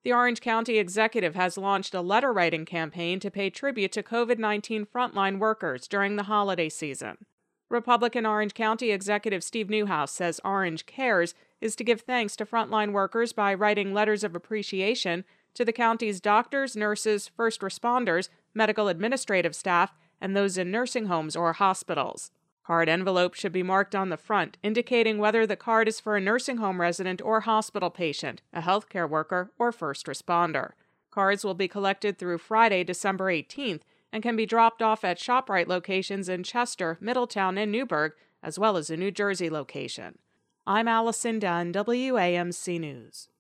The Orange County Executive has launched a letter-writing campaign to pay tribute to COVID-19 frontline workers during the holiday season. Republican Orange County Executive Steve Newhouse says Orange Cares is to give thanks to frontline workers by writing letters of appreciation to the county's doctors, nurses, first responders, medical administrative staff, and those in nursing homes or hospitals. Card envelopes should be marked on the front, indicating whether the card is for a nursing home resident or hospital patient, a healthcare worker, or first responder. Cards will be collected through Friday, December 18th, and can be dropped off at ShopRite locations in Chester, Middletown, and Newburgh, as well as a New Jersey location. I'm Allison Dunn, WAMC News.